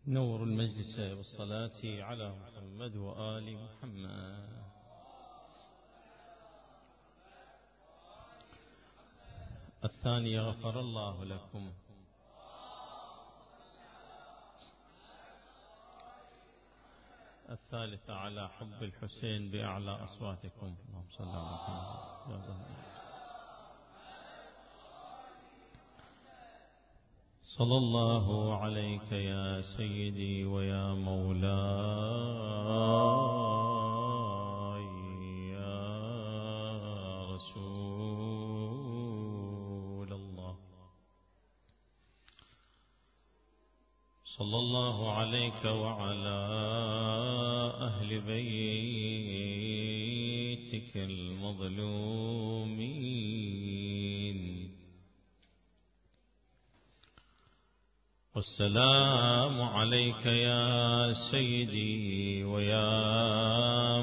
نور المجلس بالصلاة على محمد وآل محمد. الثانية غفر الله لكم. الثالثة على حب الحسين بأعلى أصواتكم. اللهم صل على محمد. صلى الله عليك يا سيدي ويا مولاي يا رسول الله. صلى الله عليك وعلى أهل بيتك المظلومين. والسلام عليك يا سيدي ويا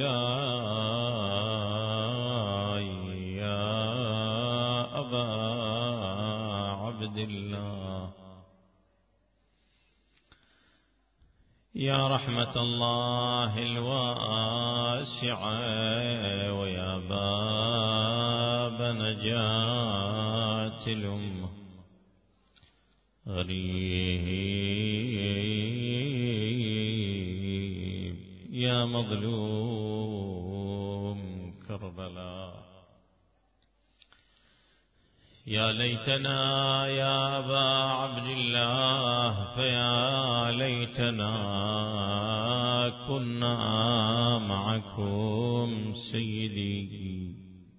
مولاي يا أبا عبد الله. يا رحمة الله الواسعة ويا باب نجاة الأمة، غريب يا مظلوم كربلاء. يا ليتنا يا أبا عبد الله، فيا ليتنا كنا معكم سيدي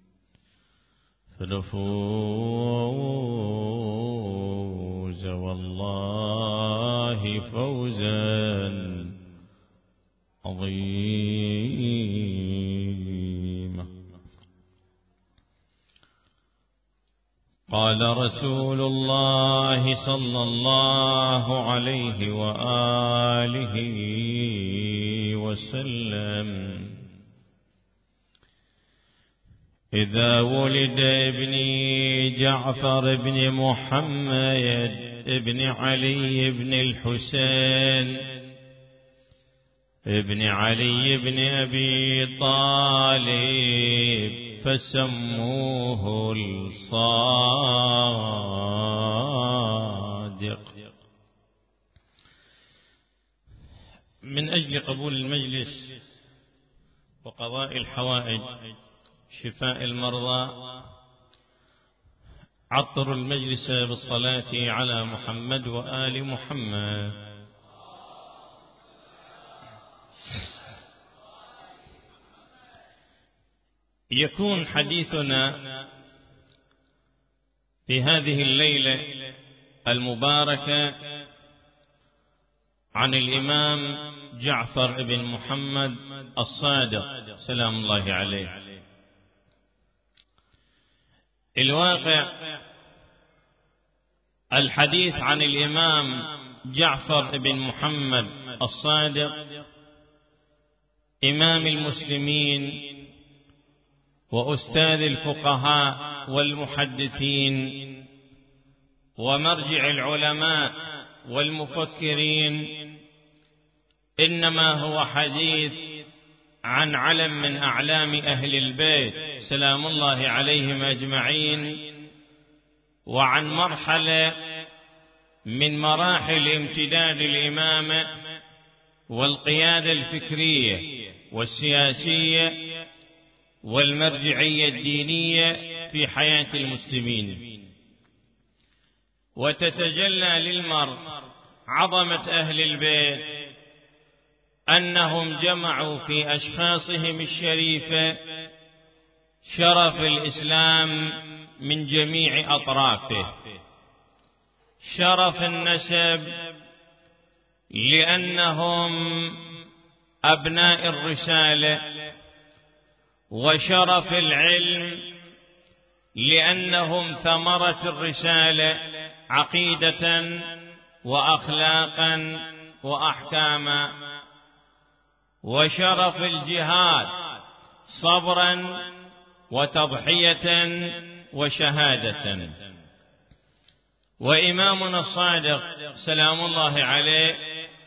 فنفوز والله فوزا عظيما. قال رسول الله صلى الله عليه وآله وسلم: إذا ولد ابني جعفر بن محمد ابن علي بن الحسين ابن علي بن أبي طالب فسموه الصادق. من أجل قبول المجلس وقضاء الحوائج شفاء المرضى، عطروا المجلس بالصلاة على محمد وآل محمد. يكون حديثنا في هذه الليلة المباركة عن الإمام جعفر بن محمد الصادق سلام الله عليه. الواقع الحديث عن الإمام جعفر بن محمد الصادق إمام المسلمين وأستاذ الفقهاء والمحدثين ومرجع العلماء والمفكرين، إنما هو حديث عن علم من أعلام أهل البيت سلام الله عليهم أجمعين، وعن مرحلة من مراحل امتداد الإمامة والقيادة الفكرية والسياسية والمرجعية الدينية في حياة المسلمين. وتتجلى للمرء عظمة أهل البيت أنهم جمعوا في أشخاصهم الشريفة شرف الإسلام من جميع أطرافه، شرف النسب لأنهم أبناء الرسالة، وشرف العلم لأنهم ثمرة الرسالة عقيدة وأخلاقا وأحكاما، وشرف الجهاد صبرا وتضحية وشهادة. وإمامنا الصادق سلام الله عليه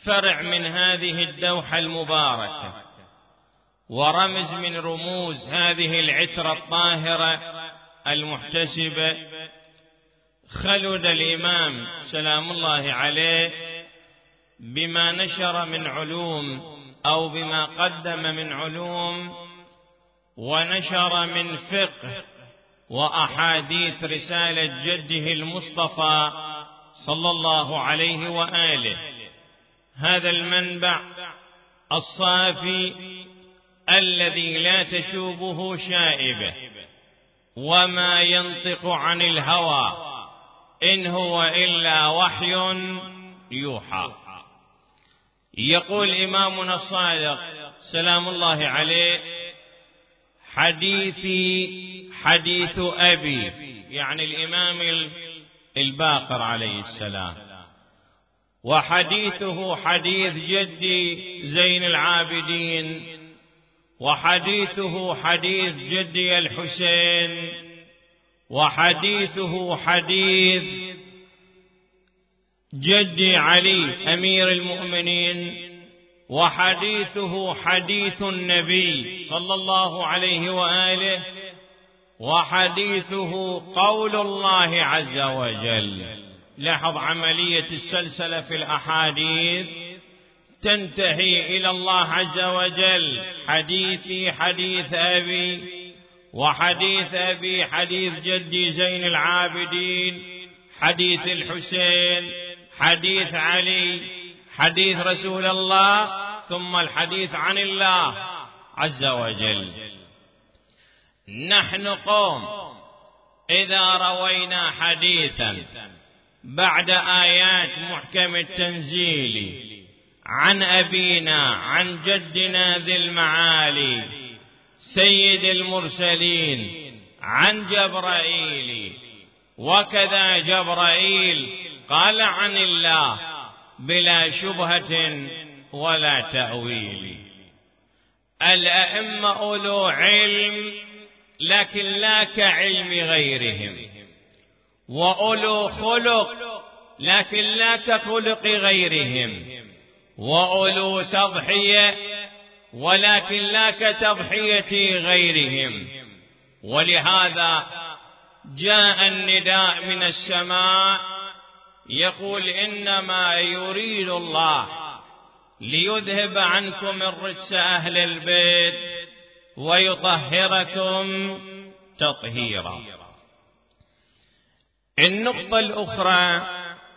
فرع من هذه الدوحة المباركة ورمز من رموز هذه العترة الطاهرة المحتسبة، خلد الإمام سلام الله عليه بما نشر من علوم أو بما قدم من علوم، ونشر من فقه وأحاديث رسالة جده المصطفى صلى الله عليه وآله. هذا المنبع الصافي الذي لا تشوبه شائبة، وما ينطق عن الهوى إن هو إلا وحي يوحى. يقول إمامنا الصادق سلام الله عليه: حديثي حديث أبي، يعني الإمام الباقر عليه السلام، وحديثه حديث جدي زين العابدين، وحديثه حديث جدي الحسين، وحديثه حديث جدي علي أمير المؤمنين، وحديثه حديث النبي صلى الله عليه وآله، وحديثه قول الله عز وجل. لاحظ عملية السلسلة في الأحاديث تنتهي إلى الله عز وجل: حديثي حديث أبي، وحديث أبي حديث جدي زين العابدين، حديث الحسين، حديث علي، حديث رسول الله، ثم الحديث عن الله عز وجل. نحن قوم إذا روينا حديثا بعد آيات محكم التنزيل عن أبينا عن جدنا ذي المعالي سيد المرسلين عن جبرائيل، وكذا جبرائيل قال عن الله بلا شبهة ولا تأويل. الأئمة أولو علم لكن لا كعلم غيرهم، وأولو خلق لكن لا كخلق غيرهم، وأولو تضحية ولكن لا كتضحية غيرهم. ولهذا جاء النداء من السماء يقول: إنما يريد الله ليذهب عنكم الرجس أهل البيت ويطهركم تطهيرا. النقطة الأخرى: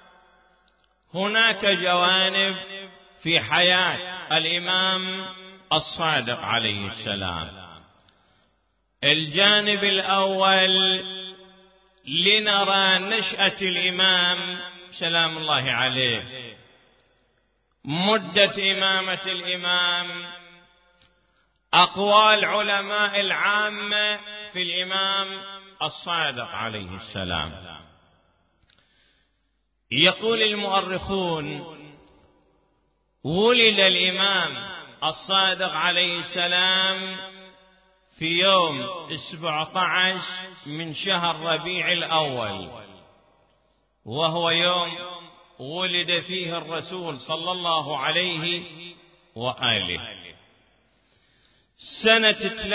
هناك جوانب في حياة الإمام الصادق عليه السلام. الجانب الأول لنرى نشأة الإمام سلام الله عليه، مدة إمامة الإمام، أقوال علماء العامة في الإمام الصادق عليه السلام. يقول المؤرخون: ولد الإمام الصادق عليه السلام في يوم 17 من شهر ربيع الأول، وهو يوم ولد فيه الرسول صلى الله عليه وآله، سنة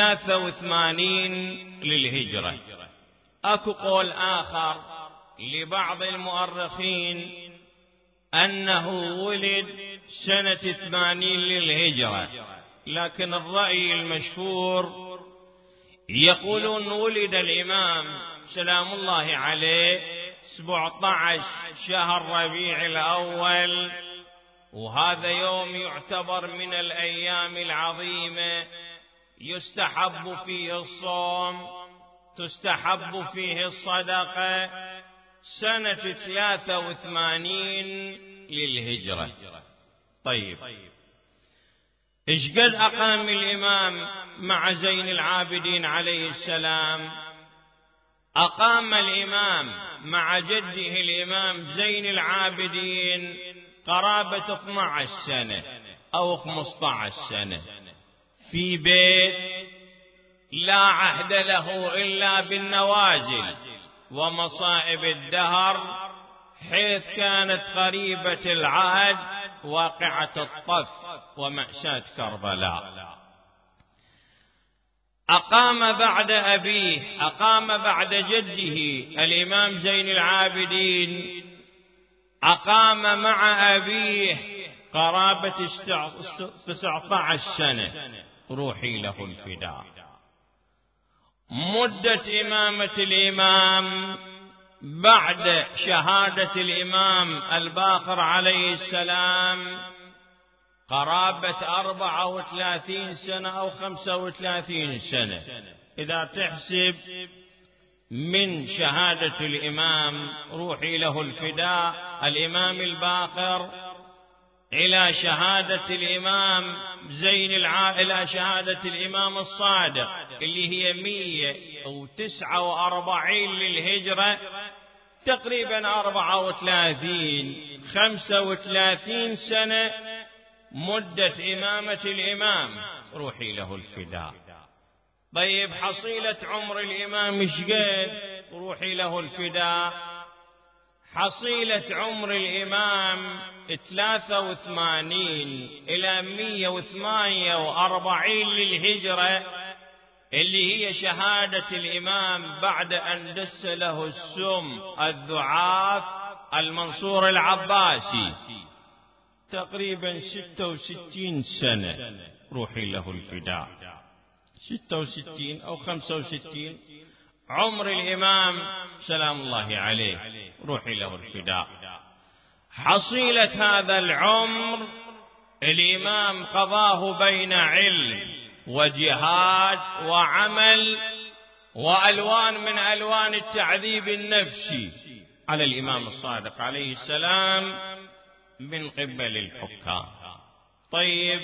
83 للهجرة. أكو قول آخر لبعض المؤرخين أنه ولد سنة 80 للهجرة، لكن الرأي المشهور يقولون ولد الإمام سلام الله عليه 17 شهر ربيع الأول، وهذا يوم يعتبر من الأيام العظيمة، يستحب فيه الصوم، تستحب فيه الصدقة، سنة 83 للهجرة. طيب، إيش قد أقام الإمام مع زين العابدين عليه السلام؟ أقام الإمام مع جده الإمام زين العابدين قرابة 12 سنة أو 15 سنة في بيت لا عهد له إلا بالنوازل ومصائب الدهر، حيث كانت قريبة العهد واقعة الطف ومأساة كربلاء. أقام بعد أبيه، أقام بعد جده الإمام زين العابدين، أقام مع أبيه قرابة 19 سنة، روحي له الفداء. مدة إمامة الإمام بعد شهادة الإمام الباقر عليه السلام قرابة 34 سنة أو 35 سنة، إذا تحسب من شهادة الإمام روحي له الفداء الإمام الباقر إلى شهادة الإمام إلى شهادة الإمام الصادق اللي هي 149 للهجرة، تقريبا 35 سنة مدة إمامة الإمام روحي له الفداء. طيب حصيلة عمر الإمام ايش قد روحي له الفداء؟ حصيلة عمر الإمام 83 إلى 148 للهجرة، اللي هي شهادة الإمام بعد أن دس له السم الضعاف المنصور العباسي، تقريبا 66 سنة روحي له الفداء، 66 أو 65 عمر الإمام سلام الله عليه روحي له الفداء. حصيلة هذا العمر الإمام قضاه بين علم وجهاد وعمل وألوان من ألوان التعذيب النفسي على الإمام الصادق عليه السلام من قبل الحكام. طيب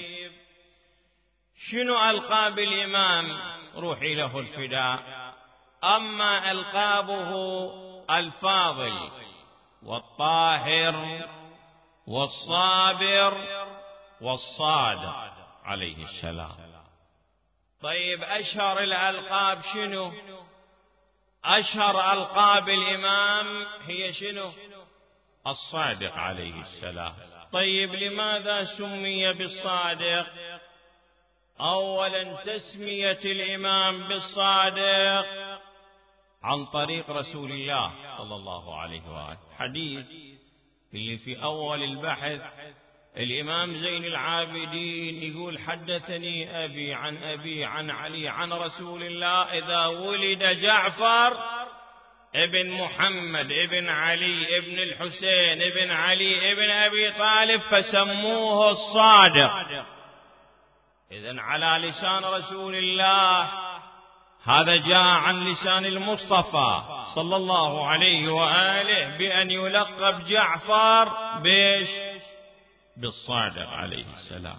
شنو ألقاب الإمام روحي له الفداء؟ أما ألقابه الفاضل والطاهر والصابر والصادق عليه السلام. طيب أشهر الألقاب شنو؟ أشهر ألقاب الإمام هي شنو؟ الصادق عليه السلام. طيب لماذا سمي بالصادق؟ أولا تسمية الإمام بالصادق عن طريق رسول الله صلى الله عليه وآله، حديث اللي في أول البحث الإمام زين العابدين يقول حدثني أبي عن علي عن رسول الله إذا ولد جعفر ابن محمد ابن علي ابن الحسين ابن علي ابن أبي طالب فسموه الصادق. إذن على لسان رسول الله، هذا جاء عن لسان المصطفى صلى الله عليه وآله بأن يلقب جعفر بيش؟ بالصادق عليه السلام.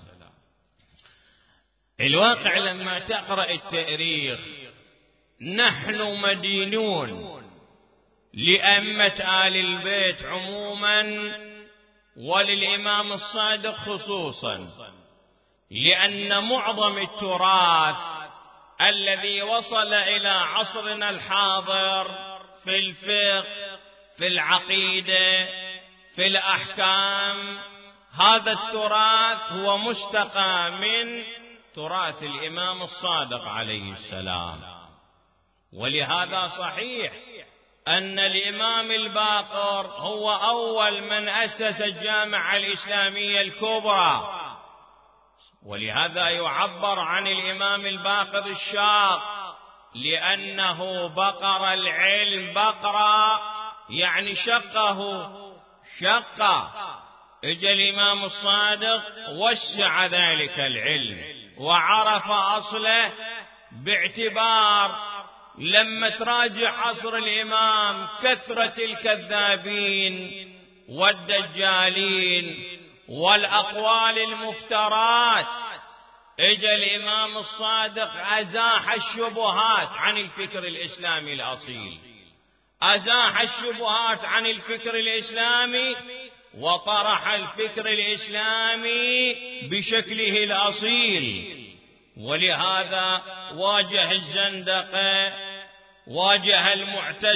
الواقع لما تقرأ التاريخ نحن مدينون لأئمة آل البيت عموما وللإمام الصادق خصوصا، لأن معظم التراث الذي وصل إلى عصرنا الحاضر في الفقه في العقيدة في الأحكام، هذا التراث هو مستقى من تراث الإمام الصادق عليه السلام. ولهذا صحيح أن الإمام الباقر هو أول من أسس الجامعة الإسلامية الكبرى، ولهذا يعبر عن الإمام الباقر الشاق لأنه بقر العلم بقرة، يعني شقه شقة. اجى الإمام الصادق وسع ذلك العلم وعرف أصله، باعتبار لما تراجع عصر الإمام كثرة الكذابين والدجالين والأقوال المفترات، اجى الإمام الصادق أزاح الشبهات عن الفكر الإسلامي الأصيل، أزاح الشبهات عن الفكر الإسلامي وطرح الفكر الإسلامي بشكله الأصيل. ولهذا واجه الزندقة، واجه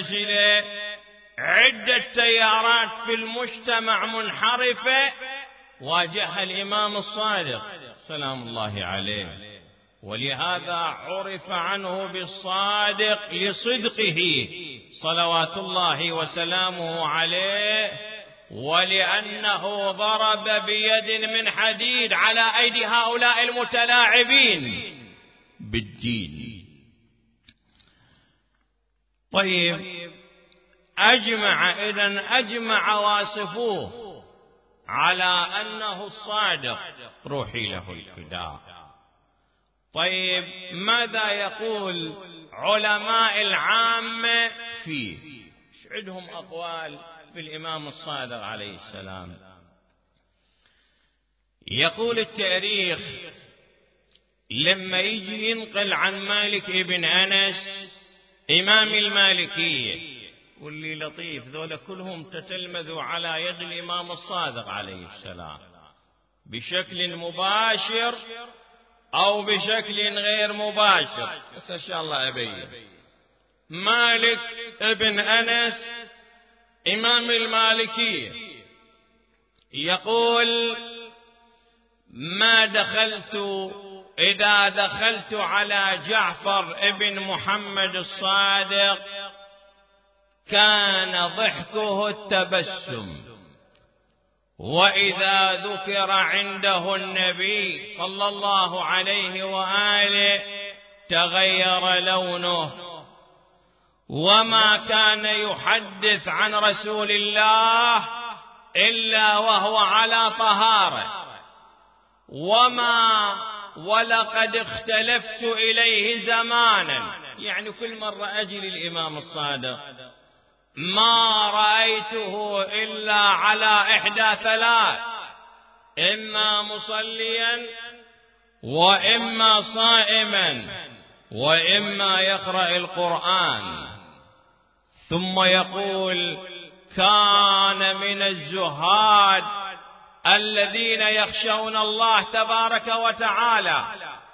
المعتزلة، عدة تيارات في المجتمع منحرفة واجهها الإمام الصادق سلام الله عليه، ولهذا عرف عنه بالصادق لصدقه صلوات الله وسلامه عليه، ولأنه ضرب بيد من حديد على أيدي هؤلاء المتلاعبين بالدين. طيب، أجمع واصفوه على أنه الصادق، روحي له الفداء. طيب، ماذا يقول علماء العامة فيه؟ عندهم أقوال في الإمام الصادق عليه السلام. يقول التاريخ لما يجي ينقل عن مالك ابن أنس إمام المالكية، واللي لطيف ذولا كلهم تتلمذوا على يد الإمام الصادق عليه السلام بشكل مباشر أو بشكل غير مباشر، بس إن شاء الله أبين. مالك ابن أنس إمام المالكية يقول: إذا دخلت على جعفر ابن محمد الصادق كان ضحكه التبسم، وإذا ذكر عنده النبي صلى الله عليه وآله تغير لونه، وما كان يحدث عن رسول الله إلا وهو على طهارة، ولقد اختلفت إليه زمانا، يعني كل مرة أجي للإمام الصادق ما رأيته إلا على إحدى ثلاث: إما مصليا، وإما صائما، وإما يقرأ القرآن. ثم يقول: كان من الزهاد الذين يخشون الله تبارك وتعالى،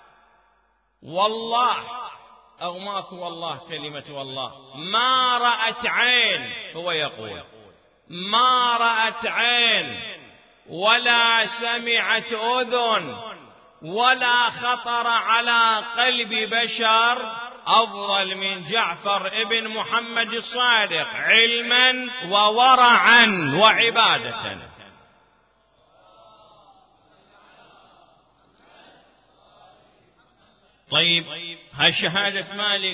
والله أو ماكو والله، كلمة والله ما رأت عين، هو يقول ما رأت عين ولا سمعت أذن ولا خطر على قلب بشر أفضل من جعفر ابن محمد الصادق علما وورعا وعبادة. طيب، هالشهادة مالك.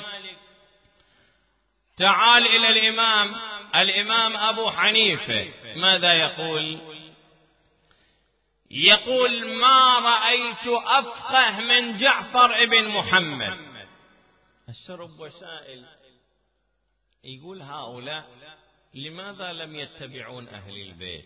تعال إلى الإمام أبو حنيفة، ماذا يقول؟ يقول: ما رأيت أفقه من جعفر ابن محمد. السرب وسائل يقول هؤلاء لماذا لم يتبعون أهل البيت؟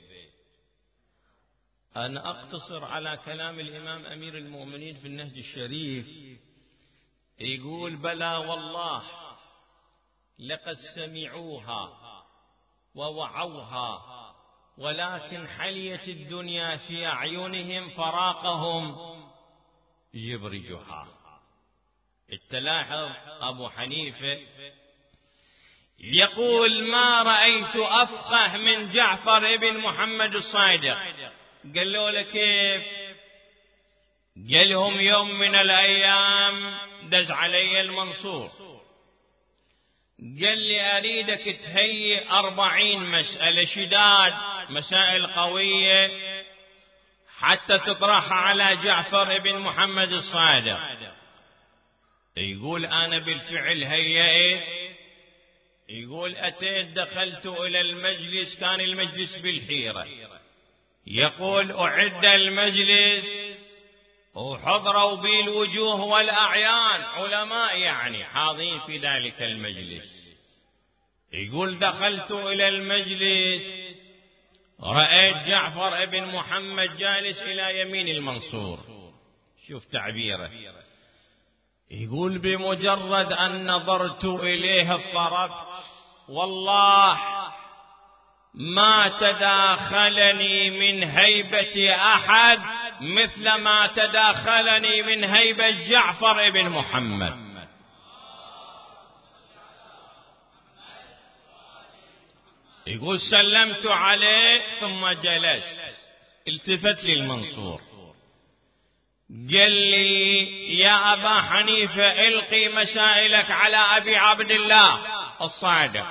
أنا أقتصر على كلام الإمام أمير المؤمنين في النهج الشريف، يقول: بلى والله لقد سمعوها ووعوها، ولكن حليت الدنيا في أعينهم فراقهم يبرجها. التلاحظ أبو حنيفة يقول: ما رأيت أفقه من جعفر ابن محمد الصادق. قالوا له كيف؟ قالهم: يوم من الأيام دز علي المنصور، قال لي أريدك تهيئ 40 مسألة شداد، مسائل قوية، حتى تطرحها على جعفر ابن محمد الصادق. يقول: أنا بالفعل هيئت. يقول: أتيت دخلت إلى المجلس، كان المجلس بالحيرة. يقول: أعد المجلس وحضروا بي الوجوه والأعيان، علماء يعني حاضرين في ذلك المجلس. يقول: دخلت إلى المجلس رأيت جعفر ابن محمد جالس إلى يمين المنصور. شوف تعبيره. يقول: بمجرد أن نظرت إليه اضطربت، والله ما تداخلني من هيبة أحد مثل ما تداخلني من هيبة جعفر ابن محمد. يقول: سلمت عليه ثم جلست، التفت لي المنصور قال لي يا أبا حنيفة القي مسائلك على أبي عبد الله الصادق.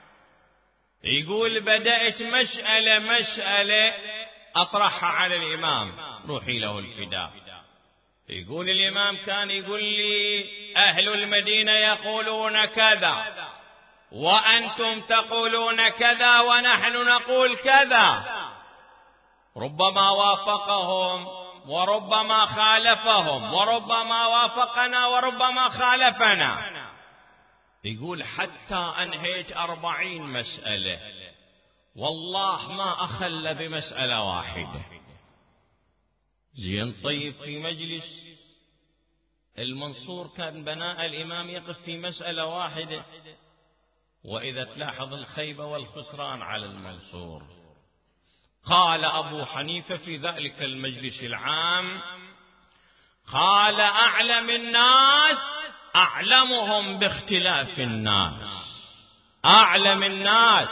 يقول بدأت مسألة أطرحها على الإمام روحي له الفداء. يقول الإمام كان يقول لي أهل المدينة يقولون كذا وأنتم تقولون كذا ونحن نقول كذا، ربما وافقهم وربما خالفهم وربما وافقنا وربما خالفنا. يقول حتى أنهيت 40 مسألة والله ما أخل بمسألة واحدة. زين طيب في مجلس المنصور كان بناء الإمام يقف في مسألة واحدة، وإذا تلاحظ الخيبة والخسران على المنصور. قال أبو حنيفة في ذلك المجلس العام قال أعلم الناس أعلمهم باختلاف الناس، أعلم الناس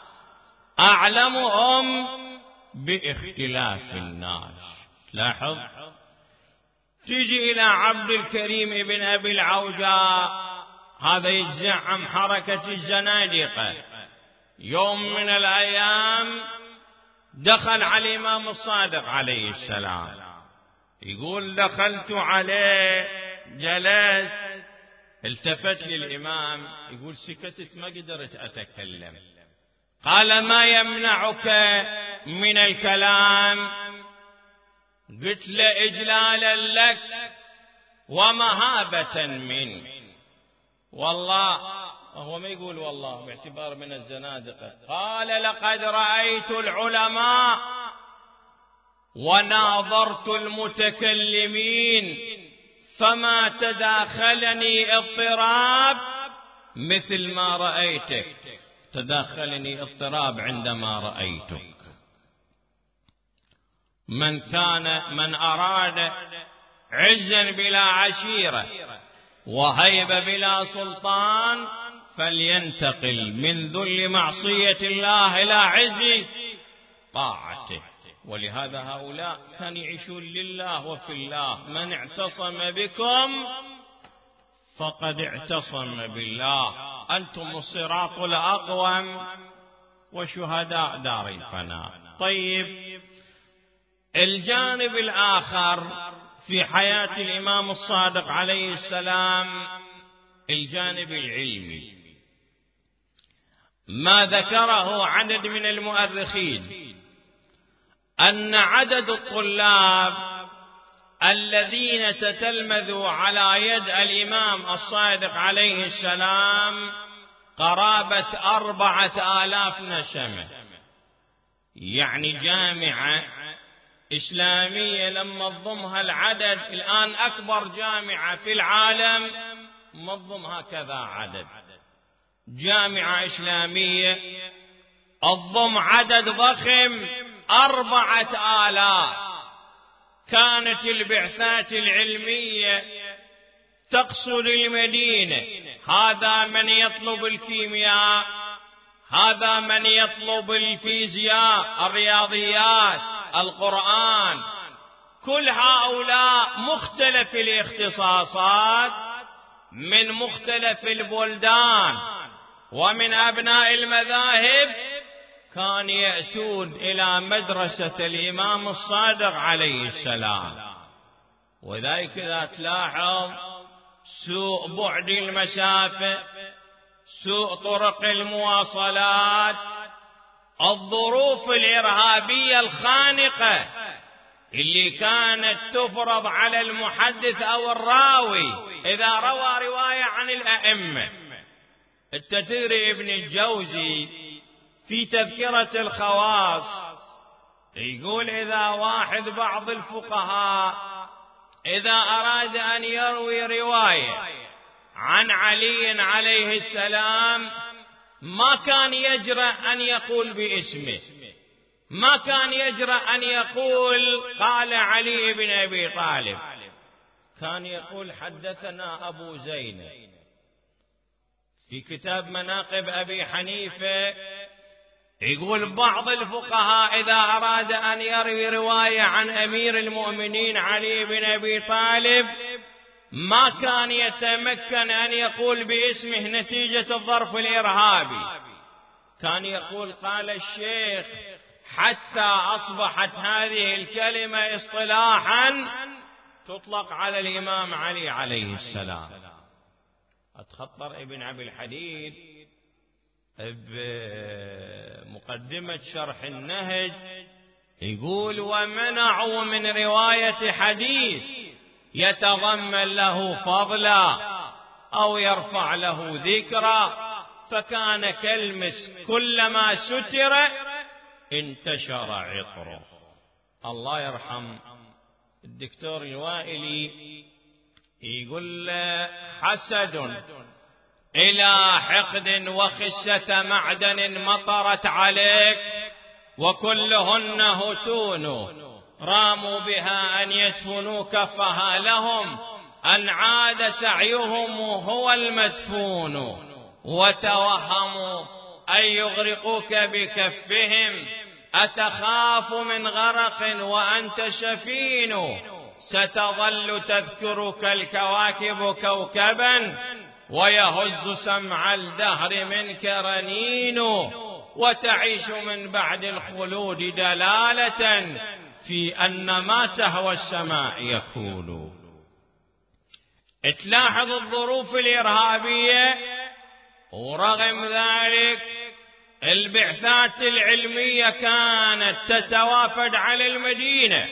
أعلمهم باختلاف الناس. لاحظ تجي إلى عبد الكريم بن أبي العوجاء، هذا يتزعم حركة الزنادقة، يوم من الأيام دخل على الإمام الصادق عليه السلام. يقول دخلت عليه جلست التفت للإمام، يقول سكتت ما قدرت أتكلم. قال ما يمنعك من الكلام؟ قلت له إجلالا لك ومهابة منك. والله هو ما يقول والله باعتبار من الزنادقة. قال لقد رأيت العلماء وناظرت المتكلمين فما تداخلني اضطراب مثل ما رأيتك، تداخلني اضطراب عندما رأيتك. من أراد عزا بلا عشيرة وهيبة بلا سلطان فلينتقل من ذل معصية الله إلى عز طاعته. ولهذا هؤلاء كانوا يعيشون لله وفي الله. من اعتصم بكم فقد اعتصم بالله، أنتم الصراط الأقوم وشهداء دار الفناء. طيب الجانب الآخر في حياة الإمام الصادق عليه السلام الجانب العلمي، ما ذكره عدد من المؤرخين أن عدد الطلاب الذين تتلمذوا على يد الإمام الصادق عليه السلام قرابة 4000 نسمة. يعني جامعة إسلامية لما تضمها العدد الآن أكبر جامعة في العالم ما تضم هكذا عدد. جامعة إسلامية تضم عدد ضخم 4000. كانت البعثات العلمية تقصد المدينة، هذا من يطلب الكيمياء، هذا من يطلب الفيزياء، الرياضيات، القرآن. كل هؤلاء مختلف الاختصاصات من مختلف البلدان ومن أبناء المذاهب كانوا يأتون إلى مدرسة الإمام الصادق عليه السلام. وذلك إذا تلاحظ سوء بعد المسافة، سوء طرق المواصلات، الظروف الإرهابية الخانقة اللي كانت تفرض على المحدث أو الراوي إذا روى رواية عن الأئمة. التتري ابن الجوزي في تذكرة الخواص يقول إذا واحد بعض الفقهاء إذا أراد أن يروي رواية عن علي عليه السلام ما كان يجرأ أن يقول باسمه، ما كان يجرأ أن يقول قال علي بن أبي طالب، كان يقول حدثنا أبو زينب. في كتاب مناقب أبي حنيفة يقول بعض الفقهاء إذا أراد أن يروي رواية عن أمير المؤمنين علي بن أبي طالب ما كان يتمكن أن يقول باسمه نتيجة الظرف الإرهابي، كان يقول قال الشيخ، حتى أصبحت هذه الكلمة اصطلاحا تطلق على الإمام علي عليه السلام. أتخطر ابن أبي الحديد بمقدمة شرح النهج يقول ومنعوا من رواية حديث يتضمن له فضلا أو يرفع له ذكرا، فكان كالمس كلما ستر انتشر عطره. الله يرحم الدكتور الوائلي يقول حسد إلى حقد وخسة معدن مطرت عليك وكلهن هتون، راموا بها أن يدفنوك فها لهم أن عاد سعيهم هو المدفون، وتوهموا أن يغرقوك بكفهم، أتخاف من غرق وأنت سفين، ستظل تذكرك الكواكب كوكبا ويهز سمع الدهر منك رنين، وتعيش من بعد الخلود دلالة في أن ما تهوى السماء يكون. تلاحظ الظروف الإرهابية ورغم ذلك البعثات العلمية كانت تتوافد على المدينة،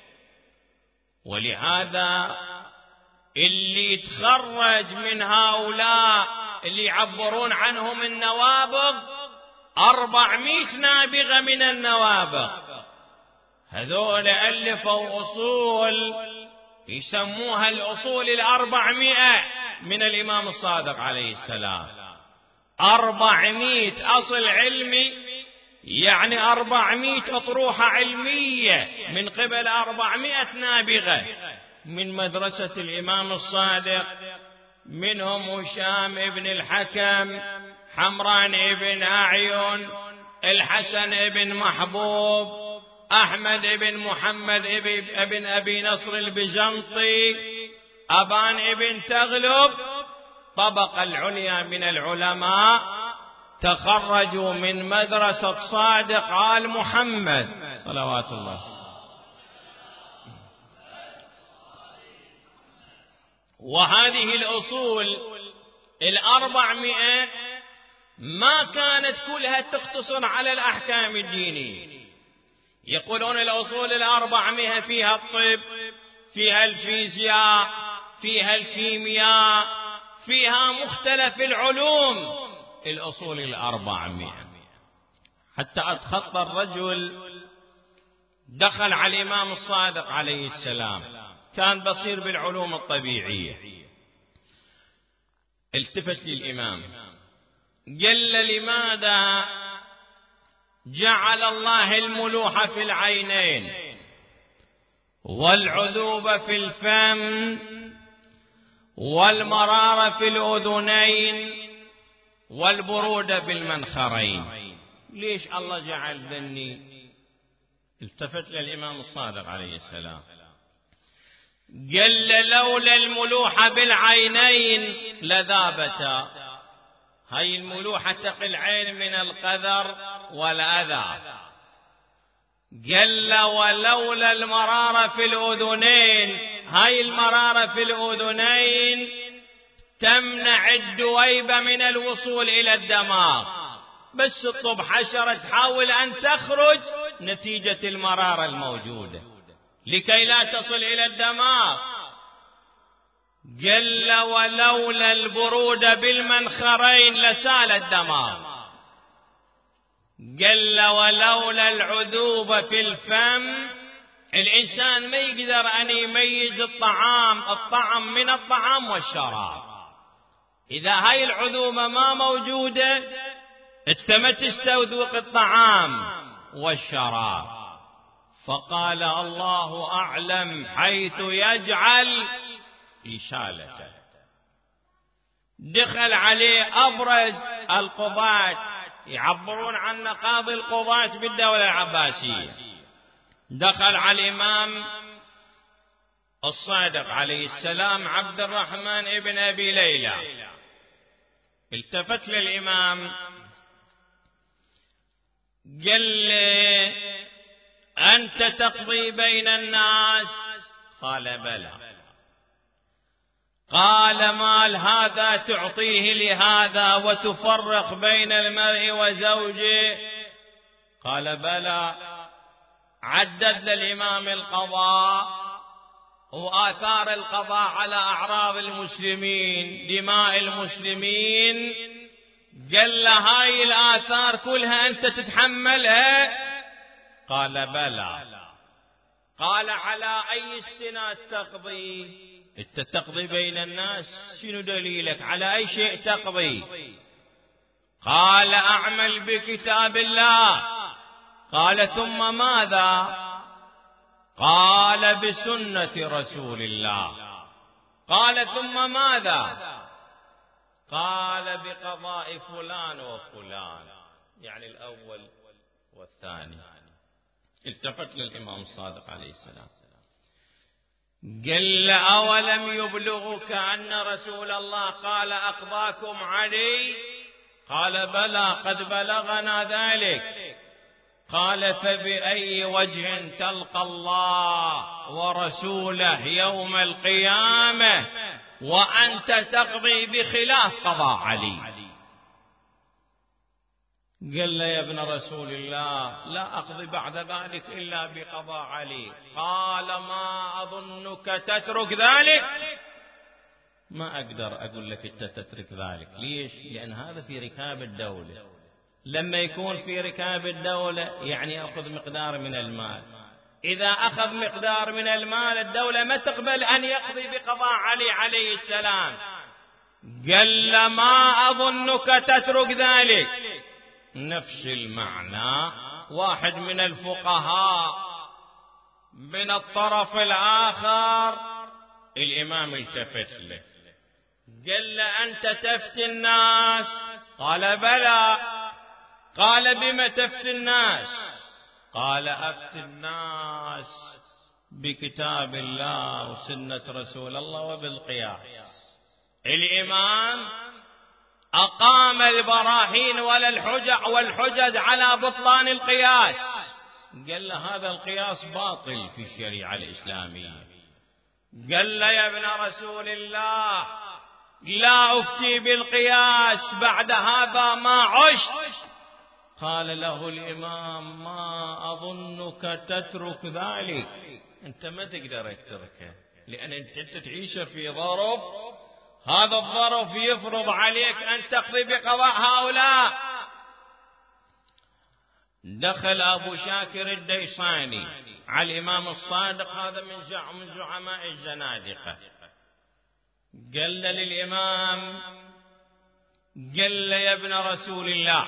ولهذا اللي يتخرج من هؤلاء اللي يعبرون عنهم النوابغ 400 نابغة من النوابغ، هذول ألفوا أصول يسموها الأصول 400 من الإمام الصادق عليه السلام. 400 أصل علمي، يعني 400 أطروحة علمية من قبل 400 نابغة من مدرسة الإمام الصادق، منهم هشام ابن الحكم، حمران ابن أعين، الحسن ابن محبوب، أحمد ابن محمد ابن أبي نصر البيزنطي، أبان ابن تغلب. طبقة العليا من العلماء تخرجوا من مدرسة صادق آل محمد صلوات الله. وهذه الأصول 400 ما كانت كلها تقتصر على الأحكام الدينية. يقولون الأصول 400 فيها الطب، فيها الفيزياء، فيها الكيمياء، فيها مختلف العلوم. الأصول 400 حتى أتخطى الرجل دخل على الإمام الصادق عليه السلام، كان بصير بالعلوم الطبيعية، التفت للإمام قال لماذا جعل الله الملوحة في العينين والعذوب في الفم والمرارة في الأذنين والبرودة بالمنخرين؟ ليش الله جعل ذني؟ التفت للإمام الصادق عليه السلام قال لولا الملوحة بالعينين لذابتا. هاي الملوحة تقي العين من القذر والأذى. قال ولولا المرارة في الأذنين، هاي المرارة في الأذنين تمنع الدويبة من الوصول إلى الدماغ، بس الطب حشرة تحاول أن تخرج نتيجة المرارة الموجودة لكي لا تصل إلى الدماغ. قال ولولا البرودة بالمنخرين لسال الدماغ. قال ولولا العذوبة في الفم، الإنسان ما يقدر أن يميز الطعم من الطعام والشراب. إذا هاي العذوبة ما موجودة أنت ما تستذوق الطعام والشراب. فقال الله أعلم حيث يجعل إشالته. دخل عليه أبرز القضاة يعبرون عن قاضي القضاة بالدولة العباسية. دخل على الإمام الصادق عليه السلام عبد الرحمن ابن أبي ليلى، التفت للإمام قال له: أنت تقضي بين الناس؟ قال: بلى. قال: مال هذا تعطيه لهذا وتفرق بين المرء وزوجه؟ قال: بلى. عدد للإمام القضاء وآثار القضاء على أعراض المسلمين، دماء المسلمين. قال له: هاي الآثار كلها أنت تتحملها؟ قال: بلى. قال: على أي استناد تقضي؟ أنت تقضي بين الناس، شنو دليلك؟ على أي شيء تقضي؟ قال: أعمل بكتاب الله. قال: ثم ماذا؟ قال: بسنة رسول الله. قال: ثم ماذا؟ قال: بقضاء فلان وفلان، يعني الأول والثاني. التفت للإمام الصادق عليه السلام قال: أولم يبلغك أن رسول الله قال أقضاكم علي؟ قال: بلى، قد بلغنا ذلك. قال: فبأي وجه تلقى الله ورسوله يوم القيامة وأنت تقضي بخلاف قضاء علي؟ قال له: يا ابن رسول الله، لا أقضي بعد ذلك إلا بقضاء علي. قال: ما أظنك تترك ذلك. ما أقدر أقول لك أنت تترك ذلك. ليش؟ لأن هذا في ركاب الدولة. لما يكون في ركاب الدولة يعني يأخذ مقدار من المال. إذا أخذ مقدار من المال الدولة ما تقبل أن يقضي بقضاء علي عليه السلام. قال: ما أظنك تترك ذلك. نفس المعنى واحد من الفقهاء من الطرف الآخر الإمام التفت له قال له: أنت تفتي الناس؟ قال: بلى. قال: بما تفتي الناس؟ قال: أفتي الناس بكتاب الله وسنة رسول الله وبالقياس. الإمام أقام البراهين والحجج على بطلان القياس. قال له: هذا القياس باطل في الشريعة الإسلامية. قال له: يا ابن رسول الله، لا أفتي بالقياس بعد هذا ما عشت. قال له الإمام: ما أظنك تترك ذلك. أنت ما تقدر تتركه، لأن أنت تعيش في ظرف، هذا الظرف يفرض عليك أن تقضي بقضاء هؤلاء. دخل أبو شاكر الديصاني على الإمام الصادق، هذا من زعماء الزنادقة. قال للإمام، قال: يا ابن رسول الله،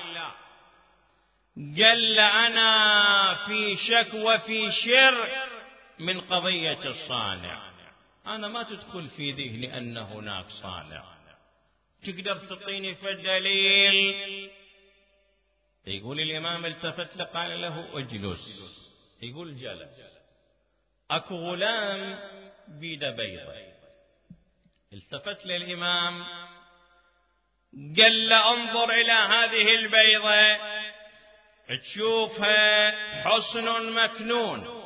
قال: أنا في شك وفي شر من قضية الصانع. أنا ما تدخل في ذهني أن هناك صانع. تقدر تعطيني في الدليل؟ يقول الإمام التفت له قال له: اجلس. يقول: جلس. أكو غلام بيده بيضة. التفت للإمام قال له: انظر إلى هذه البيضة، تشوفها حصن مكنون،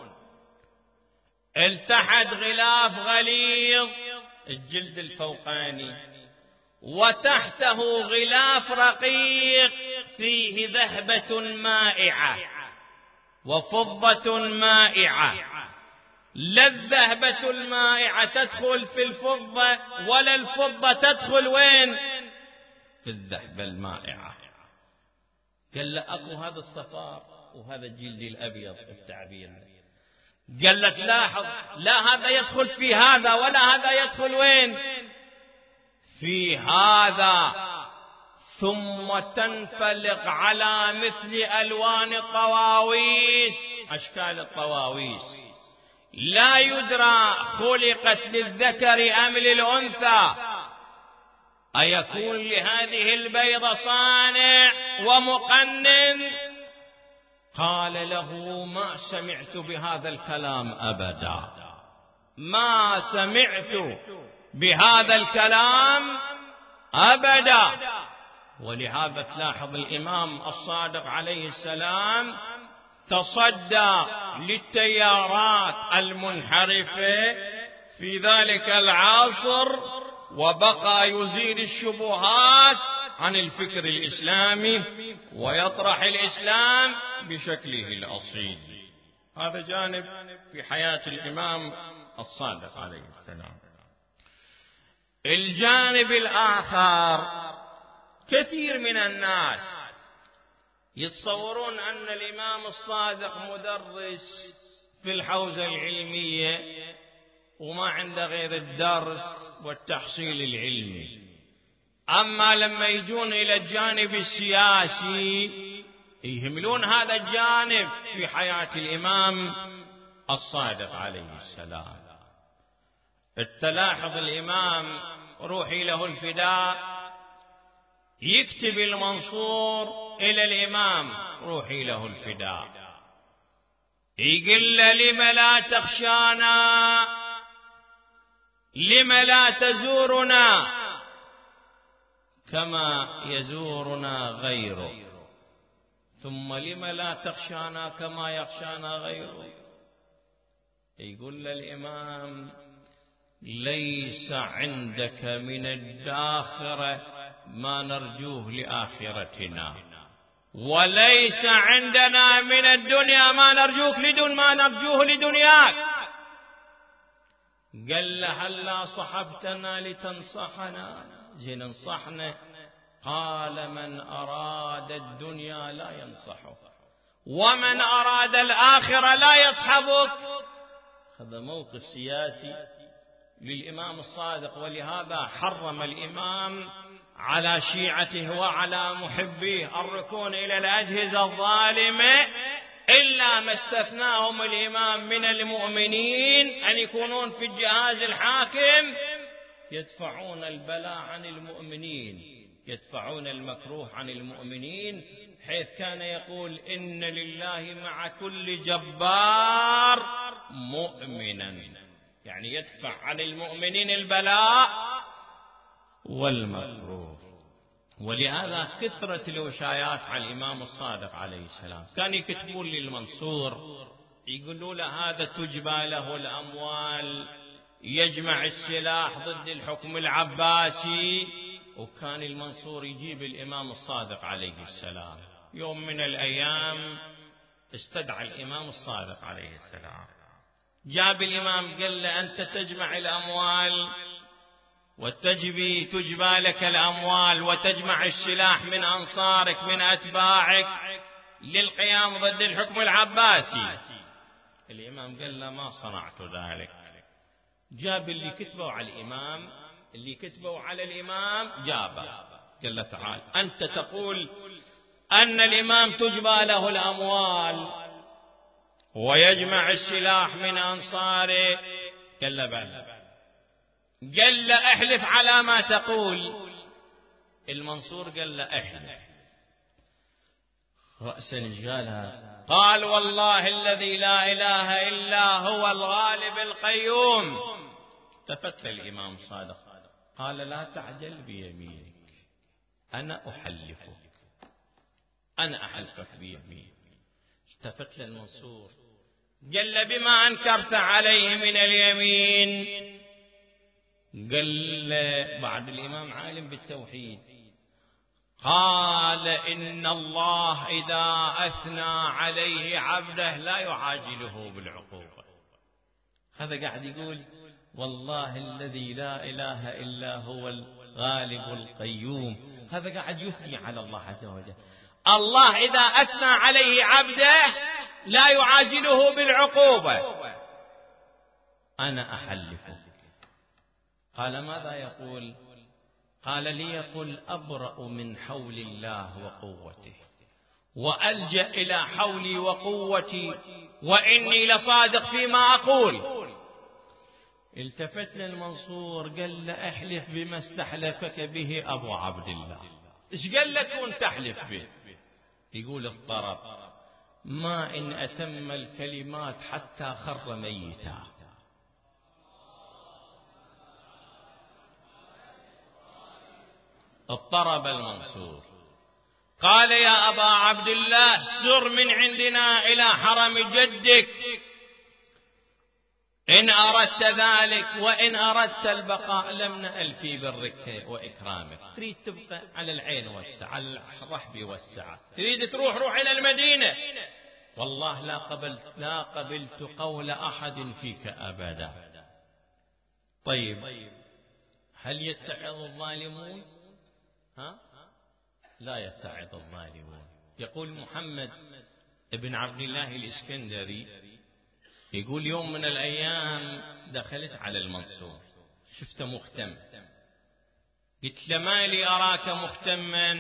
التحت غلاف غليظ الجلد الفوقاني، وتحته غلاف رقيق فيه ذهبة مائعة وفضة مائعة. لا الذهبة المائعة تدخل في الفضة ولا الفضة تدخل وين؟ في الذهبة المائعة. قال له: أكو هذا الصفار وهذا الجلد الأبيض التعبير. قال لك: لاحظ، لا هذا يدخل في هذا ولا هذا يدخل وين؟ في هذا. ثم تنفلق على مثل ألوان الطواويس، أشكال الطواويس، لا يدرى خلقت للذكر أم للأنثى. أيكون لهذه البيضة صانع؟ ومقنن. قال له: ما سمعت بهذا الكلام أبدا، ما سمعت بهذا الكلام أبدا. ولهذا تلاحظ الإمام الصادق عليه السلام تصدى للتيارات المنحرفة في ذلك العصر، وبقى يزيل الشبهات عن الفكر الإسلامي ويطرح الإسلام بشكله الأصيل. هذا جانب في حياة الإمام الصادق عليه السلام. الجانب الآخر، كثير من الناس يتصورون أن الإمام الصادق مدرس في الحوزة العلمية وما عنده غير الدرس والتحصيل العلمي، أما لما يجون إلى الجانب السياسي يهملون هذا الجانب في حياة الإمام الصادق عليه السلام. تلاحظ الإمام روحي له الفداء يكتب المنصور إلى الإمام روحي له الفداء، يقول: لم لا تخشانا، لم لا تزورنا كما يزورنا غيره، ثم لم لا تخشانا كما يخشانا غيره. يقول للإمام: ليس عندك من الداخرة ما نرجوه لآخرتنا، وليس عندنا من الدنيا ما نرجوه لدنياك. قال له: هلا صحبتنا لتنصحنا؟ جي ننصحنا. قال: من أراد الدنيا لا ينصحه، ومن أراد الآخرة لا يصحبك. هذا موقف سياسي للإمام الصادق، ولهذا حرم الإمام على شيعته وعلى محبيه الركون إلى الأجهزة الظالمة، إلا ما استثناهم الإمام من المؤمنين أن يكونون في الجهاز الحاكم يدفعون البلاء عن المؤمنين، يدفعون المكروه عن المؤمنين، حيث كان يقول: إن لله مع كل جبار مؤمنا، يعني يدفع عن المؤمنين البلاء والمكروه. ولهذا كثرة الوشايات على الإمام الصادق عليه السلام. كان يكتبون للمنصور يقولوا له: هذا تجبى له الأموال، يجمع السلاح ضد الحكم العباسي. وكان المنصور يجيب الإمام الصادق عليه السلام. يوم من الأيام استدعى الإمام الصادق عليه السلام، جاب الإمام قال له: أنت تجمع الأموال تجبى لك الأموال وتجمع السلاح من أنصارك من أتباعك للقيام ضد الحكم العباسي. الإمام قال له: ما صنعت ذلك. جاب اللي كتبوا على الإمام، اللي كتبوا على الإمام جابه، قال له: تعال، أنت تقول أن الإمام تجبى له الأموال ويجمع السلاح من أنصاره. قال له: بلى. قال له: احلف على ما تقول. المنصور قال له: احلف. رأسا قالها، قال: والله الذي لا إله إلا هو الغالب القيوم. التفت الإمام الصادق قال: لا تعجل بيمينك، أنا أحلفك، أنا أحلفك بيمينك. التفت للمنصور قال له: بما أنكرت عليه من اليمين؟ قال له: بعد الإمام عالم بالتوحيد. قال: إن الله إذا أثنى عليه عبده لا يعاجله بالعقوبة. هذا قاعد يقول: والله الذي لا إله إلا هو الغالب القيوم. هذا قاعد يثني على الله عز وجل. الله إذا أثنى عليه عبده لا يعاجله بالعقوبة. أنا أحلفك. قال: ماذا يقول؟ قال: ليقل أبرأ من حول الله وقوته، وألجأ إلى حولي وقوتي، وإني لصادق فيما أقول. التفت للمنصور قال له: احلف بما استحلفك به أبو عبد الله. إيش قال لك وانت تحلف به؟ يقول اضطرب، ما إن أتم الكلمات حتى خر ميتا. اضطرب المنصور، قال يا أبا عبد الله سر من عندنا إلى حرم جدك إن أردت ذلك، وإن أردت البقاء لم نأل في برك وإكرامك. تريد تبقى على العين والسعة، على الرحب والسعة، تريد روح إلى المدينة، والله لا قبلت قول أحد فيك أبدا. طيب هل يتعظ الظالمون؟ لا يتعظ الظالمون. يقول محمد ابن عبد الله الإسكندري، يقول يوم من الأيام دخلت على المنصور، شفته مختم، قلت له ما لي أراك مختما؟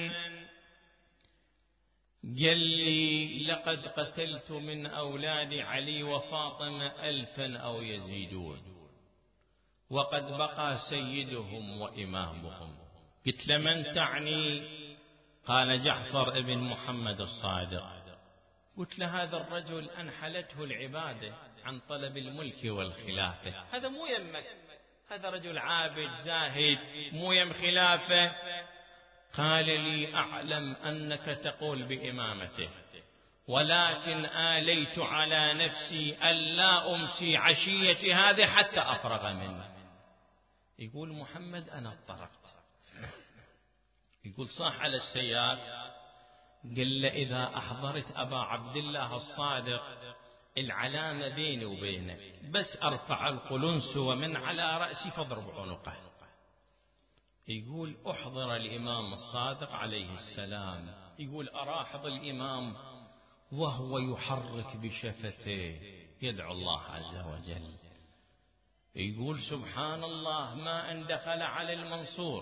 قال لي لقد قتلت من أولاد علي وفاطمة 1000 أو يزيدون، وقد بقى سيدهم وإمامهم. قلت له من تعني؟ قال جعفر ابن محمد الصادق. قلت له هذا الرجل أنحلته العبادة عن طلب الملك والخلافة، هذا مو يمك، هذا رجل عابد زاهد مو يم خلافة. قال لي أعلم أنك تقول بإمامته، ولكن آليت على نفسي ألا أمسي عشية هذه حتى أفرغ منه. يقول محمد أنا اضطربت، يقول صاح على السياف، قال له إذا أحضرت أبا عبد الله الصادق العلامة بيني وبينك، بس أرفع القلنس ومن على رأسي فاضرب عنقه. يقول أحضر الإمام الصادق عليه السلام، يقول أراحض الإمام وهو يحرك بشفتيه يدعو الله عز وجل. يقول سبحان الله ما أن دخل على المنصور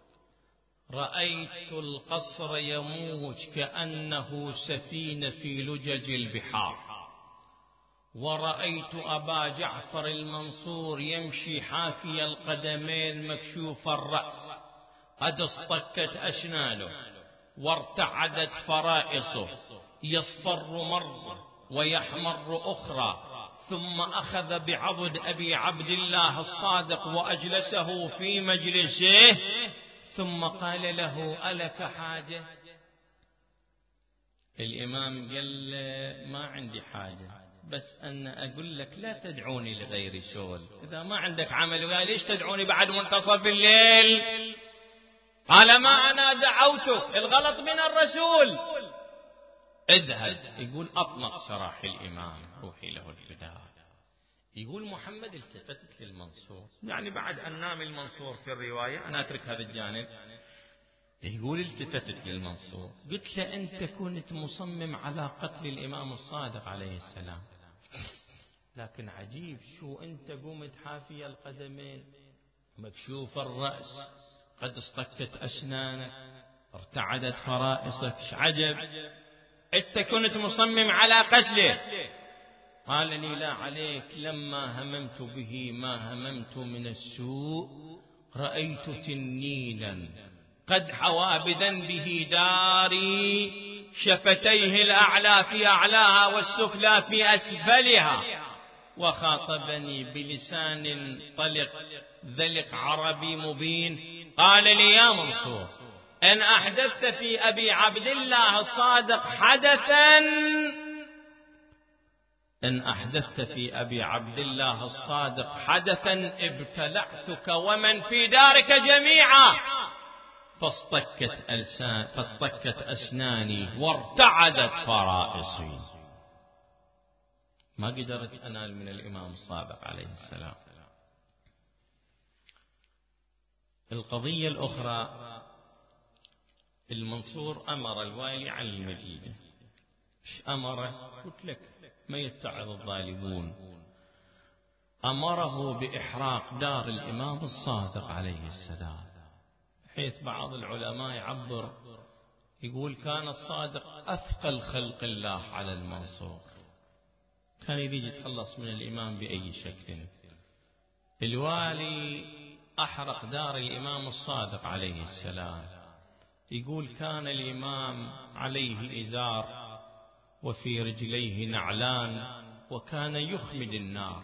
رأيت القصر يموج كأنه سفينة في لجج البحار، ورأيت أبا جعفر المنصور يمشي حافي القدمين مكشوف الرأس، قد اصطكت أسنانه وارتعدت فرائصه، يصفر مرة ويحمر أخرى، ثم أخذ بعضد أبي عبد الله الصادق وأجلسه في مجلسه، ثم قال له ألك حاجة؟ الإمام قال ما عندي حاجة، بس أنا أقول لك لا تدعوني لغير شغل، إذا ما عندك عمل قال ليش تدعوني بعد منتصف الليل؟ قال ما أنا دعوتك، الغلط من الرسول، اذهب. يقول أطلق سراح الإمام روحي له الفداء. يقول محمد التفتت للمنصور، يعني بعد أن نام المنصور في الرواية، أنا أترك هذا الجانب. يقول التفتت للمنصور قلت له أنت كنت مصمم على قتل الإمام الصادق عليه السلام، لكن عجيب شو أنت قمت حافي القدمين مكشوف الرأس، قد اصطكت أسنانك ارتعدت فرائصك، عجب أنت كنت مصمم على قتله. قال لي لا عليك، لما هممت به ما هممت من السوء، رأيت تنينا قد حوى بذنبه داري، شفتيه الأعلى في أعلاها والسفلى في أسفلها، وخاطبني بلسان طلق ذلق عربي مبين. قال لي يا منصور إن أحدثت في أبي عبد الله الصادق حدثا، إن أحدثت في أبي عبد الله الصادق حدثا ابتلعتك ومن في دارك جميعا. فاصطكت أسناني وارتعدت فرائصي. ما قدرت أنال من الإمام الصادق عليه السلام. القضية الأخرى، المنصور أمر الوالي على المدينة. أمره قلت لك ما يتعظ الظالمون، أمره بإحراق دار الإمام الصادق عليه السلام، حيث بعض العلماء يعبر يقول كان الصادق أثقل خلق الله على المنصور، كان يريد يتخلص من الإمام بأي شكل. الوالي أحرق دار الإمام الصادق عليه السلام، يقول كان الإمام عليه إزار وفي رجليه نعلان وكان يخمد النار.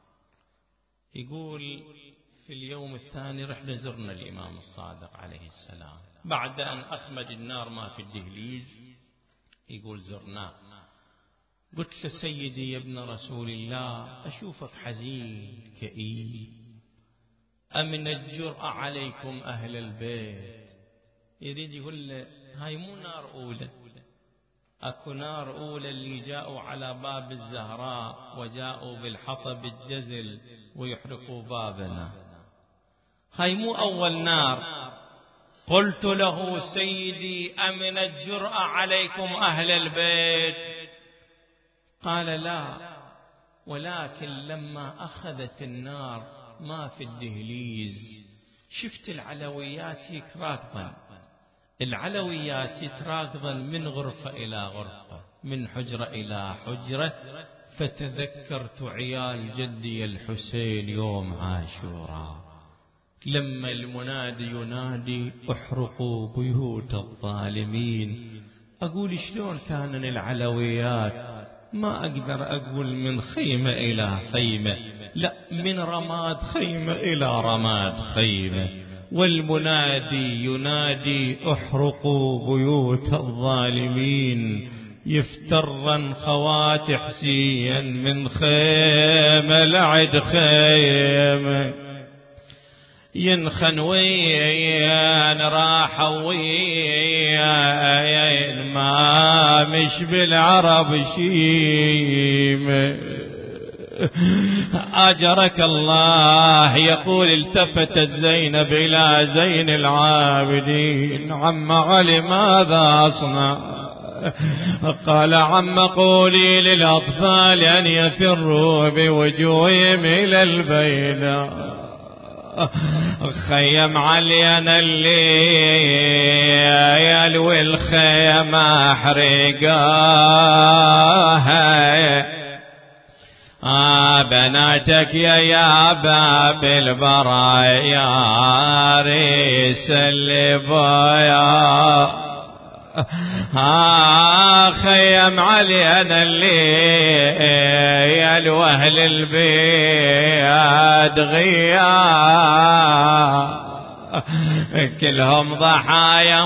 يقول في اليوم الثاني رحنا زرنا الإمام الصادق عليه السلام بعد أن أخمد النار ما في الدهليز. يقول زرناه، قلت له سيدي يا ابن رسول الله أشوفك حزين كئيب، أمن الجرأة عليكم أهل البيت. يريد يقول له هاي مو نار أولى، أكو نار أولى اللي جاءوا على باب الزهراء وجاءوا بالحطب الجزل ويحرقوا بابنا، هاي مو أول نار. قلت له سيدي أمن الجرأة عليكم أهل البيت؟ قال لا، ولكن لما أخذت النار ما في الدهليز شفت العلويات يتراكضن، العلويات يتراكضن من غرفة إلى غرفة، من حجرة إلى حجرة، فتذكرت عيال جدي الحسين يوم عاشوراء لما المنادي ينادي احرقوا بيوت الظالمين. أقول شلون كانن العلويات؟ ما أقدر أقول من خيمة إلى خيمة، لا، من رماد خيمة إلى رماد خيمة، والمنادي ينادي احرقوا بيوت الظالمين. يفترن خوات حسين من خيمة لعد خيمة، ينخن وين راحوا وين ما مش بالعرب شيم. أجرك الله. يقول التفتت زينب إلى زين العابدين، عم علي ماذا أصنع؟ قال عم قولي للأطفال أن يفروا بوجوههم إلى البيداء. خيم علينا الليل والخيم أحرقاها، بناتك يا باب البرايا ريس اللبايا. خيم علينا الليل واهل البيت غياب، كلهم ضحايا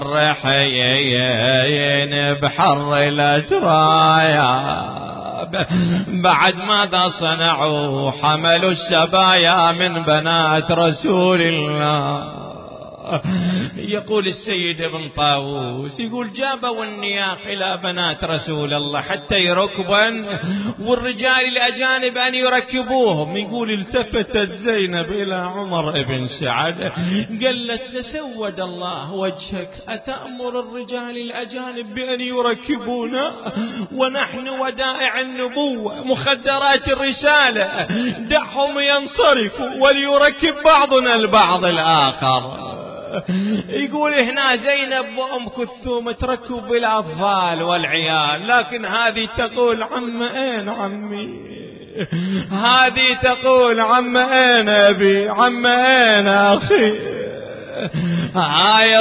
مطرحين بحر الأترايا. بعد ماذا صنعوا؟ حملوا السبايا من بنات رسول الله. يقول السيد ابن طاووس، يقول جابوا النياق إلى بنات رسول الله حتى يركبن، والرجال الأجانب أن يركبوهم. يقول التفتت زينب إلى عمر بن سعد قالت تسود الله وجهك، أتأمر الرجال الأجانب بأن يركبونا ونحن ودائع النبوة مخدرات الرسالة؟ دعهم ينصرفوا وليركب بعضنا البعض الآخر. يقول هنا زينب وأم كلثوم تركب بالأطفال والعيال، لكن هذه تقول عم أين عمي، هذه تقول عم أين أبي، عم أين أخي. هاي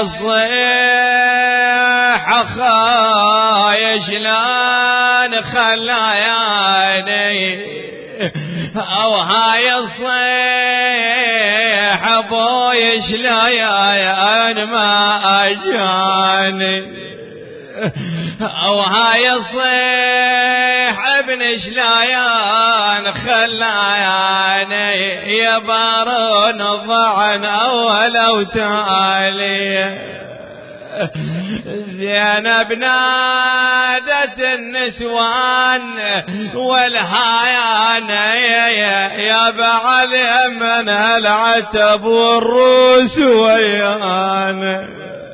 الصيحة خايش لان خلاياني، أو هاي الصيحة بوي شلايان ما أجاني، أو هاي الصيحة ابن شلايان خلاياني، يا بارون الضعن أولو تالي. زينب نادت النسوان والهايان، يا بعل من العتب والروس ويان.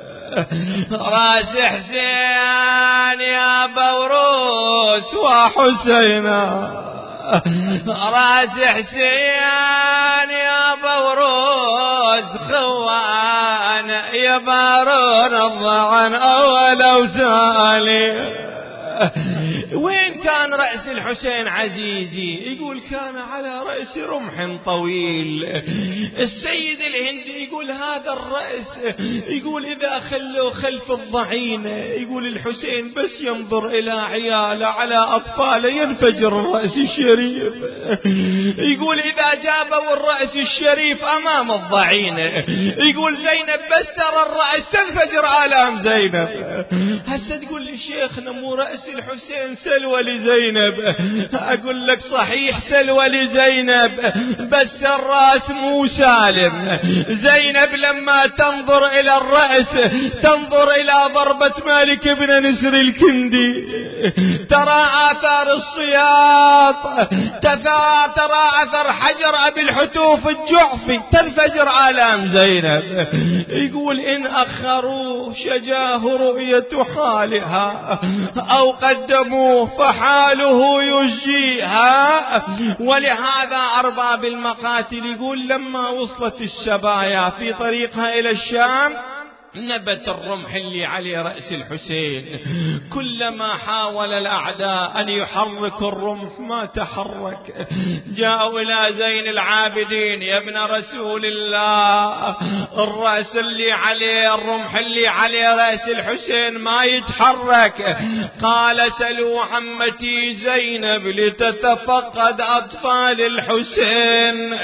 راس حسين يا بوروس وحسينا، راس حسين يا بوروس خوان، يا بارون الضعن أولو تالي. وين كان رأس الحسين عزيزي؟ يقول كان على رأس رمح طويل. السيد الهندي يقول هذا الرأس، يقول إذا خلوا خلف الضعينة، يقول الحسين بس ينظر إلى عياله على أطفاله ينفجر الرأس الشريف. يقول إذا جابوا الرأس الشريف أمام الضعينة، يقول زينب بس ترى الرأس تنفجر آلام زينب. هسه تقول لي شيخنا مو رأس الحسين سلوى لزينب؟ أقول لك صحيح سلوى لزينب، بس الرأس مو سالم. زينب لما تنظر إلى الرأس تنظر إلى ضربة مالك بن نسر الكندي، ترى آثار الصياط، ترى أثر حجر أبي الحتوف الجعفي، تنفجر آلام زينب. يقول إن أخروه شجاه رؤية حالها أو قدموه فحاله يجيها. ولهذا أرباب المقاتل يقول لما وصلت السبايا في طريقها إلى الشام نبت الرمح اللي على رأس الحسين، كلما حاول الأعداء أن يحركوا الرمح ما تحرك. جاءوا إلى زين العابدين يا ابن رسول الله، الرأس اللي عليه الرمح اللي على رأس الحسين ما يتحرك. قال سلوا عمتي زينب لتتفقد أطفال الحسين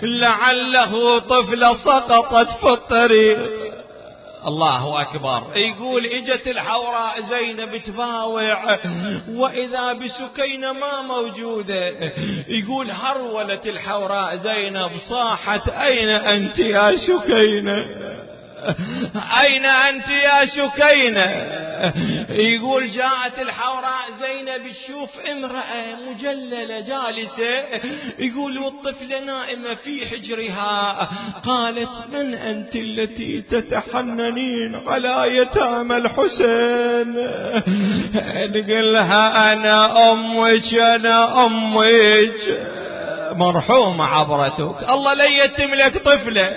لعله طفل سقطت في الطريق. الله أكبر. يقول اجت الحوراء زينب تباوع وإذا بسكينة ما موجودة. يقول هرولت الحوراء زينب صاحت أين أنت يا سكينة، أين أنت يا سكينة؟ يقول جاءت الحوراء زينب تشوف امرأة مجللة جالسة، يقول والطفلة نائمة في حجرها. قالت من أنت التي تتحننين على يتامى الحسين؟ نقول لها أنا أمك، أنا أمك، مرحومة عبرتك، الله لا يتم لك طفلة.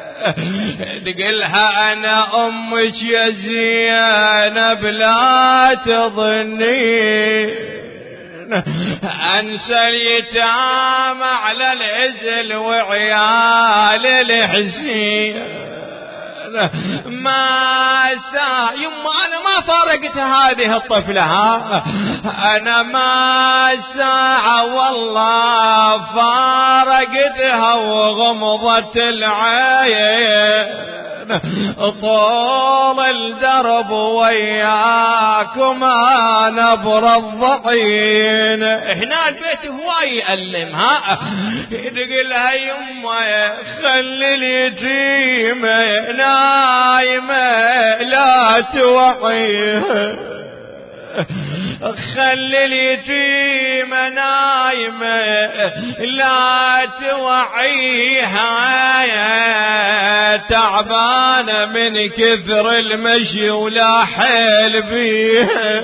تقلها أنا أمك يا زينب لا تظنين أنسى اليتامى على العزل وعيال الحسين. ما يما أنا ما فارقت هذه الطفلة، أنا ما ساعة والله فارقتها وغمضت العين طول الدرب وياكم أنا برضعين. هنا البيت هواي يألمها، يقولها يما خلي اليتيمة نايمة لا توعيها، خلي اليتيمة نايمة لا توعيها، تعبانة من كثر المشي ولا حيل بيها.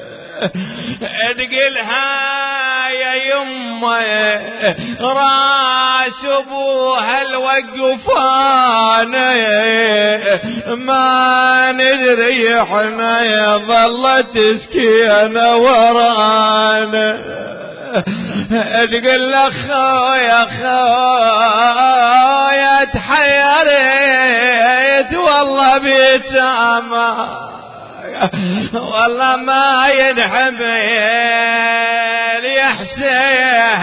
تقلها يا يمه راس ابوها الوقفان ما ندري احنا يظل تسكينا ورانا. تقول له خويا خويا تحيرت والله بيتامى والله ما ينحمل يا حسين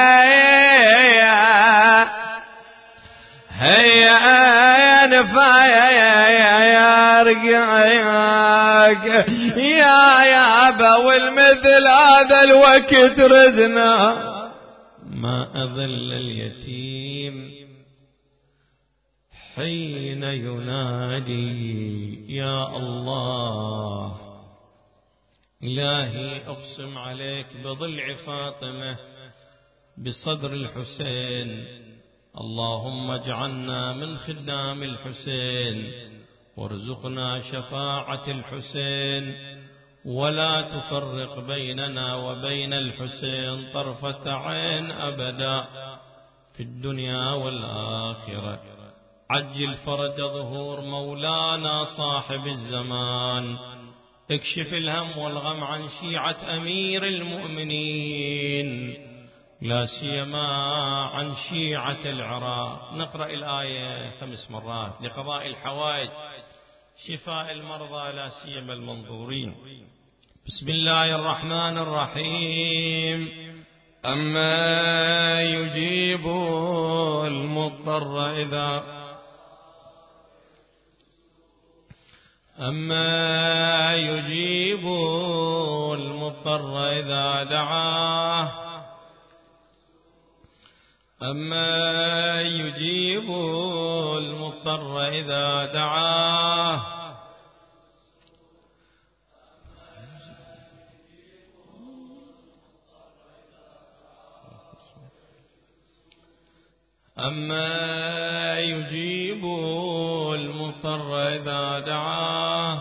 هيا نفايا يا رقعك يا يابا والمثل هذا الوقت ردنا. ما أظل اليتيم حين ينادي يا الله. إلهي أقسم عليك بضلع فاطمة بصدر الحسين، اللهم اجعلنا من خدام الحسين وارزقنا شفاعة الحسين ولا تفرق بيننا وبين الحسين طرفة عين أبدا في الدنيا والآخرة. عجل فرج ظهور مولانا صاحب الزمان اكشف الهم والغم عن شيعة أمير المؤمنين، لا سيما عن شيعة العراق. نقرأ الآية 5 مرات لقضاء الحوائج، شفاء المرضى لا سيما المنظورين. بسم الله الرحمن الرحيم. أما يجيب المضطر إذا دعاه، أما يجيب المضطر إذا دعاه، أما يجيب المضطر إذا دعاه.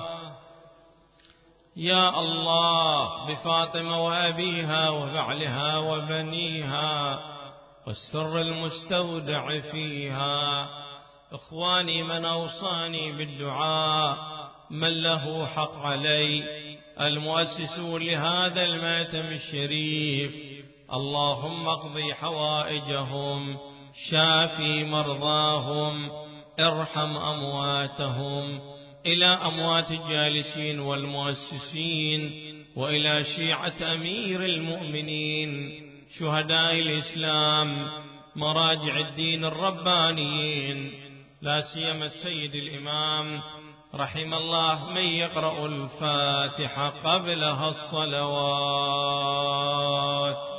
يا الله بفاطمة وأبيها وبعلها وبنيها والسر المستودع فيها، إخواني من أوصاني بالدعاء، من له حق علي، المؤسسون لهذا المأتم الشريف، اللهم اقضي حوائجهم، شافي مرضاهم، ارحم أمواتهم، إلى أموات الجالسين والمؤسسين، وإلى شيعة أمير المؤمنين شهداء الإسلام مراجع الدين الربانيين، لا سيما السيد الإمام رحم الله من يقرأ الفاتحة قبلها الصلوات.